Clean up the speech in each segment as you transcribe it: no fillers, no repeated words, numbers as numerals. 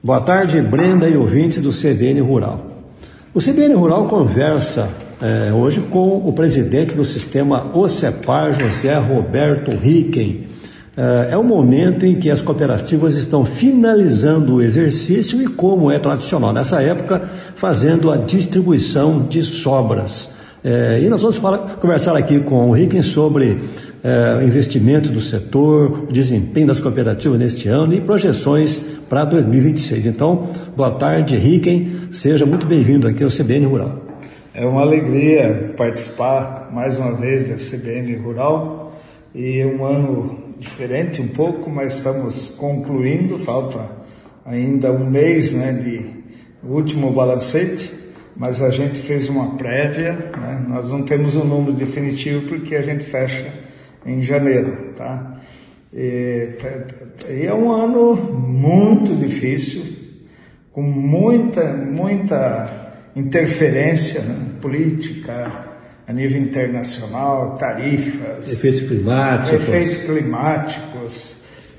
Boa tarde, Brenda e ouvintes do CBN Rural. O CBN Rural conversa hoje com o presidente do sistema OCEPAR, José Roberto Ricken. É o momento em que as cooperativas estão finalizando o exercício e, como é tradicional nessa época, fazendo a distribuição de sobras. E nós vamos conversar aqui com o Ricken sobre investimentos do setor, o desempenho das cooperativas neste ano e projeções para 2026. Então, boa tarde, Ricken. Seja muito bem-vindo aqui ao CBN Rural. É uma alegria participar mais uma vez da CBN Rural e um ano diferente um pouco, mas estamos concluindo, falta ainda um mês de último balancete, mas a gente fez uma prévia, nós não temos o número definitivo porque a gente fecha em janeiro, tá? E é um ano muito difícil, com muita interferência política a nível internacional, tarifas, efeitos climáticos,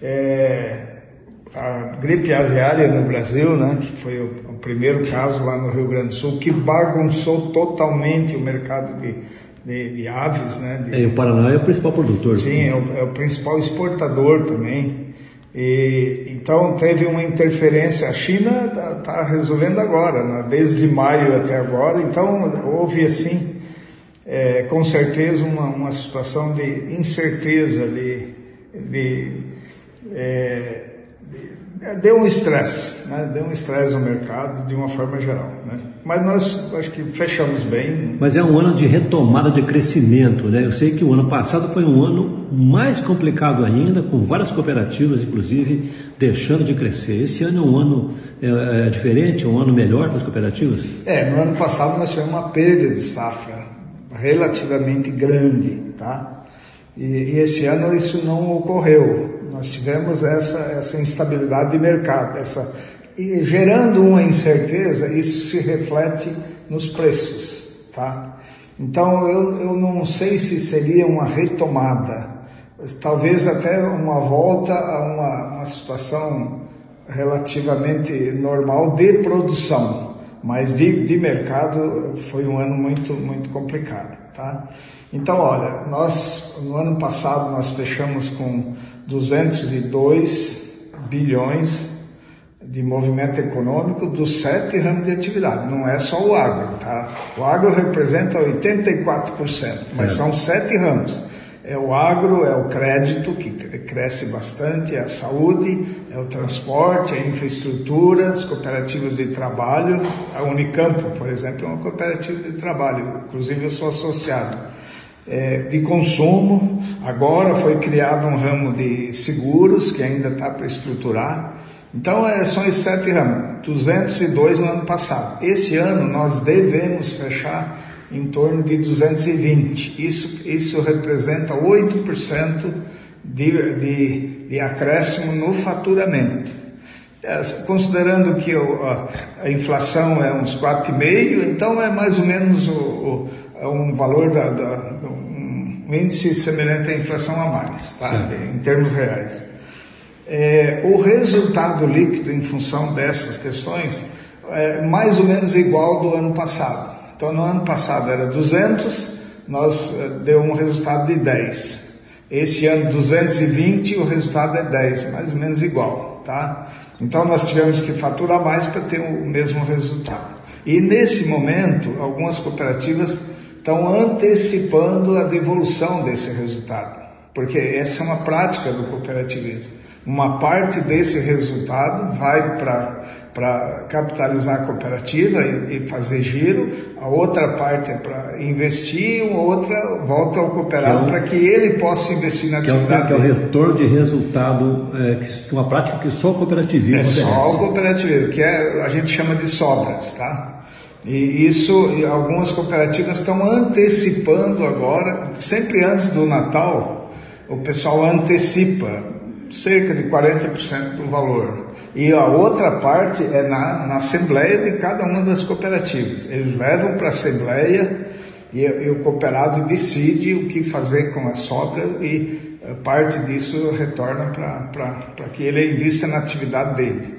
a gripe aviária no Brasil, que foi o primeiro caso lá no Rio Grande do Sul, que bagunçou totalmente o mercado de aves, E o Paraná é o principal produtor. Sim, é o principal exportador também. Então teve uma interferência. A China está resolvendo agora, desde maio até agora. Então houve assim, com certeza, uma situação de incerteza, deu um estresse, deu um estresse no mercado de uma forma geral, Mas nós acho que fechamos bem. Mas é um ano de retomada de crescimento, Eu sei que o ano passado foi um ano mais complicado ainda, com várias cooperativas, inclusive, deixando de crescer. Esse ano é um ano diferente, um ano melhor para as cooperativas? No ano passado nós tivemos uma perda de safra relativamente grande, E esse ano isso não ocorreu. Nós tivemos essa instabilidade de mercado, e gerando uma incerteza, isso se reflete nos preços, Então eu não sei se seria uma retomada, talvez até uma volta a uma situação relativamente normal de produção, mas de mercado foi um ano muito complicado, Então, olha, no ano passado nós fechamos com 202 bilhões de movimento econômico dos 7 ramos de atividade. Não é só o agro, O agro representa 84%, mas são 7 ramos. É o agro, é o crédito, que cresce bastante, é a saúde, é o transporte, é a infraestrutura, as cooperativas de trabalho. A Unicampo, por exemplo, é uma cooperativa de trabalho, inclusive eu sou associado. De consumo, agora foi criado um ramo de seguros, que ainda está para estruturar. Então, são esses 7 ramos, 202 no ano passado. Esse ano nós devemos fechar em torno de 220. Isso representa 8% de acréscimo no faturamento. Considerando que a inflação é uns 4,5%, então é mais ou menos um valor um índice semelhante à inflação a mais, em termos reais. O resultado líquido em função dessas questões é mais ou menos igual do ano passado. Então, no ano passado era 200, nós deu um resultado de 10. Esse ano 220, o resultado é 10, mais ou menos igual, Então, nós tivemos que faturar mais para ter o mesmo resultado. E nesse momento, algumas cooperativas estão antecipando a devolução desse resultado, porque essa é uma prática do cooperativismo. Uma parte desse resultado vai para capitalizar a cooperativa e fazer giro, a outra parte é para investir, a outra volta ao cooperado para que ele possa investir na atividade. Que é o retorno de resultado, uma prática que só o cooperativismo oferece. Só o cooperativismo, que a gente chama de sobras, E algumas cooperativas estão antecipando agora, sempre antes do Natal, o pessoal antecipa cerca de 40% do valor. E a outra parte é na assembleia de cada uma das cooperativas. Eles levam para a assembleia e o cooperado decide o que fazer com a sobra e parte disso retorna para que ele invista na atividade dele.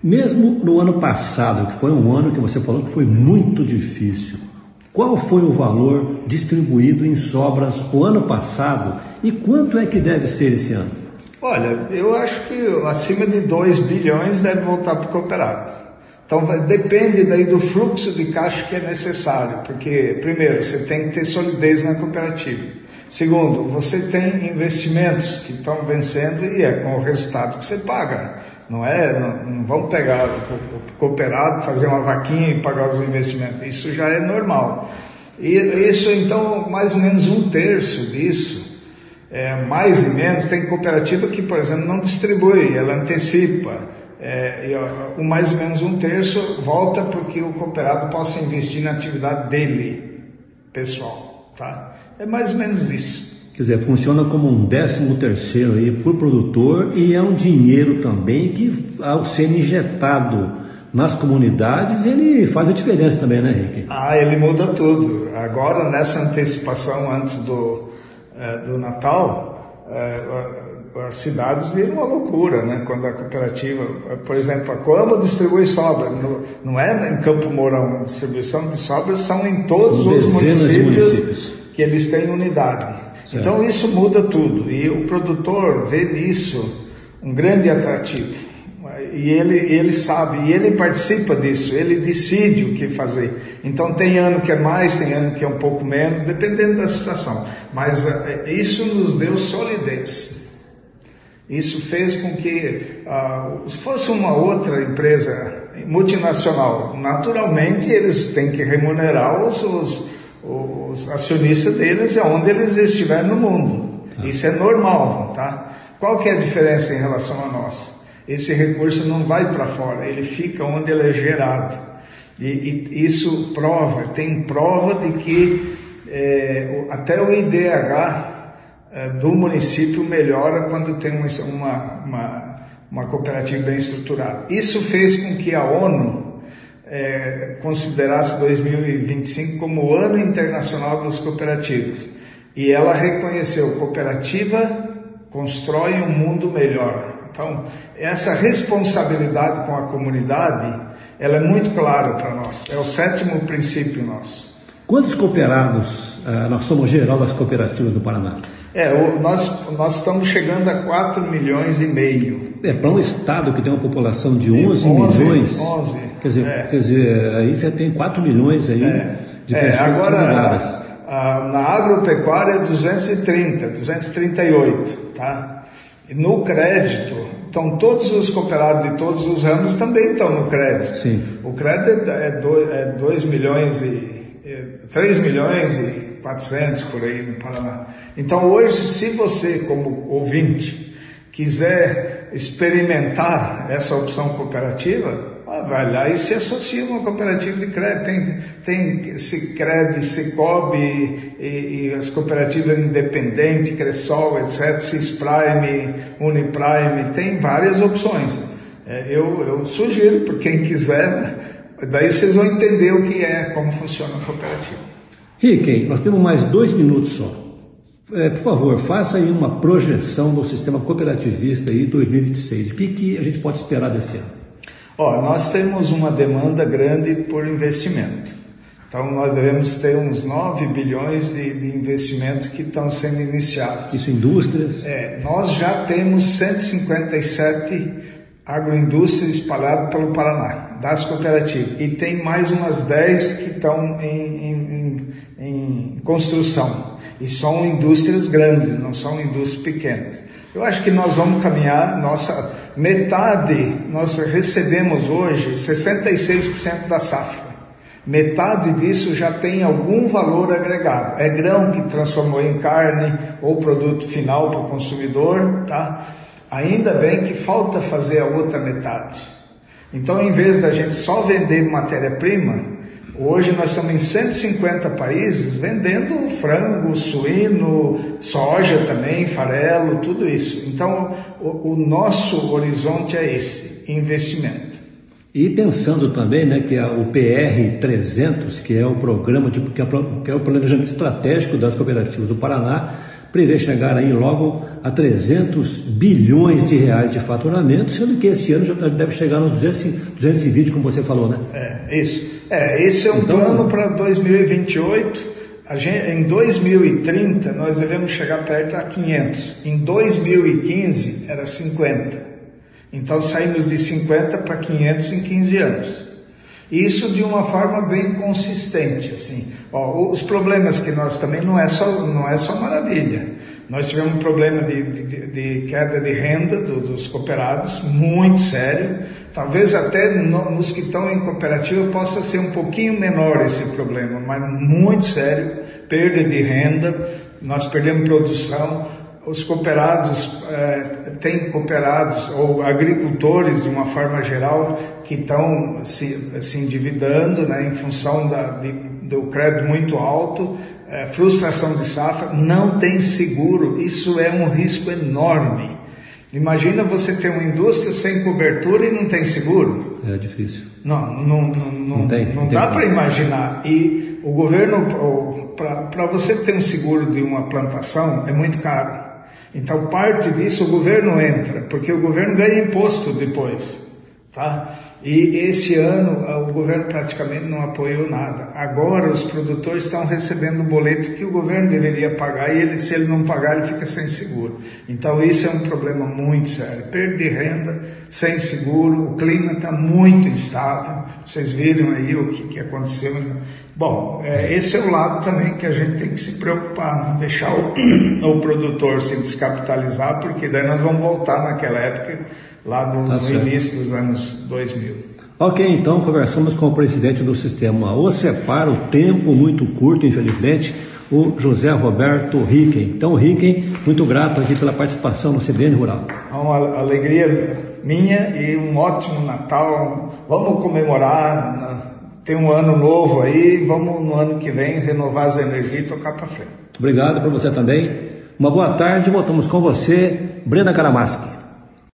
Mesmo no ano passado, que foi um ano que você falou que foi muito difícil, qual foi o valor distribuído em sobras o ano passado e quanto é que deve ser esse ano? Olha, eu acho que acima de 2 bilhões deve voltar para o cooperado. Então depende daí do fluxo de caixa que é necessário, porque primeiro você tem que ter solidez na cooperativa. Segundo, você tem investimentos que estão vencendo e é com o resultado que você paga. Não vamos pegar o cooperado, fazer uma vaquinha e pagar os investimentos. Isso já é normal. E isso, então, mais ou menos 1/3 disso, mais e menos, tem cooperativa que, por exemplo, não distribui, ela antecipa. O mais ou menos 1/3 volta para que o cooperado possa investir na atividade dele, pessoal. Tá? É mais ou menos isso. Quer dizer, funciona como um 13º aí por produtor e é um dinheiro também que, ao ser injetado nas comunidades, ele faz a diferença também, né, Henrique? Ele muda tudo. Agora, nessa antecipação antes do Natal, as cidades viram uma loucura, né? Quando a cooperativa, por exemplo, a Coamo distribui sobra, não é em Campo Mourão, a distribuição de sobras são em todos os municípios que eles têm unidade. Certo. Então isso muda tudo e o produtor vê nisso um grande atrativo e ele sabe, e ele participa disso, ele decide o que fazer. Então tem ano que é mais, tem ano que é um pouco menos, dependendo da situação, mas isso nos deu solidez. Isso fez com que, se fosse uma outra empresa multinacional, naturalmente eles têm que remunerar os acionistas deles onde eles estiverem no mundo. Isso é normal, tá? Qual que é a diferença em relação a nós? Esse recurso não vai para fora, ele fica onde ele é gerado. E isso tem prova de que até o IDH do município melhora quando tem uma cooperativa bem estruturada. Isso fez com que a ONU considerasse 2025 como o Ano Internacional das Cooperativas. E ela reconheceu: cooperativa constrói um mundo melhor. Então, essa responsabilidade com a comunidade, ela é muito clara para nós. É o 7º princípio nosso. Quantos cooperados nós somos geral das cooperativas do Paraná? Nós estamos chegando a 4,5 milhões. Para um estado que tem uma população de 11 milhões... 11. Quer dizer, aí você tem 4 milhões aí de pessoas cooperadas. Na agropecuária 238, tá? No crédito, então todos os cooperados de todos os ramos também estão no crédito. Sim. O crédito é 2 milhões e 3 milhões e 400 por aí no Paraná. Então hoje, se você como ouvinte quiser experimentar essa opção cooperativa, vai lá e se associa a uma cooperativa de crédito. Tem Sicredi, Sicobi e as cooperativas independentes, Cressol, etc., Cisprime, Uniprime, tem várias opções. Eu sugiro para quem quiser, daí vocês vão entender o que como funciona a cooperativa. Rick, nós temos mais 2 minutos só. Por favor, faça aí uma projeção do sistema cooperativista aí 2026. O que a gente pode esperar desse ano? Nós temos uma demanda grande por investimento. Então, nós devemos ter uns 9 bilhões de investimentos que estão sendo iniciados. Isso indústrias? Nós já temos 157 agroindústrias espalhadas pelo Paraná, das cooperativas. E tem mais umas 10 que estão em construção. E são indústrias grandes, não são indústrias pequenas. Eu acho que nós vamos caminhar, nós recebemos hoje 66% da safra. Metade disso já tem algum valor agregado. É grão que transformou em carne ou produto final para o consumidor, tá? Ainda bem que falta fazer a outra metade. Então, em vez da gente só vender matéria-prima, hoje nós estamos em 150 países vendendo frango, suíno, soja também, farelo, tudo isso. Então, o nosso horizonte é esse, investimento. E pensando também, né, que o PR300, que é o programa, que é o planejamento estratégico das cooperativas do Paraná, prevê chegar aí logo a 300 bilhões de reais de faturamento, sendo que esse ano já deve chegar nos 220, como você falou, né? Isso. Esse é um plano para 2028. Em 2030 nós devemos chegar perto a 500. Em 2015 era 50. Então saímos de 50 para 500 em 15 anos. Isso de uma forma bem consistente, assim. Os problemas que nós também não é só maravilha. Nós tivemos um problema de queda de renda dos cooperados, muito sério. Talvez até nos que estão em cooperativa possa ser um pouquinho menor esse problema, mas muito sério, perda de renda, nós perdemos produção. Os cooperados, tem cooperados ou agricultores de uma forma geral que estão se endividando, né, em função do crédito muito alto, frustração de safra, não tem seguro, isso é um risco enorme. Imagina você ter uma indústria sem cobertura e não tem seguro. É difícil. Não dá para imaginar. E o governo, para você ter um seguro de uma plantação, é muito caro. Então, parte disso o governo entra, porque o governo ganha imposto depois, tá? E esse ano o governo praticamente não apoiou nada. Agora os produtores estão recebendo o boleto que o governo deveria pagar e se ele não pagar, ele fica sem seguro. Então, isso é um problema muito sério. Perda de renda, sem seguro, o clima está muito instável. Vocês viram aí o que aconteceu. Bom, esse é o lado também que a gente tem que se preocupar, não deixar o produtor se descapitalizar, porque daí nós vamos voltar naquela época, lá no início dos anos 2000. Ok, então conversamos com o presidente do sistema OCEPAR, o tempo muito curto, infelizmente, o José Roberto Hicken. Então, Hicken, muito grato aqui pela participação no CBN Rural. Uma alegria minha e um ótimo Natal. Vamos comemorar, tem um ano novo aí, vamos no ano que vem renovar as energias e tocar para frente. Obrigado para você também. Uma boa tarde, voltamos com você, Brenda Karamaski.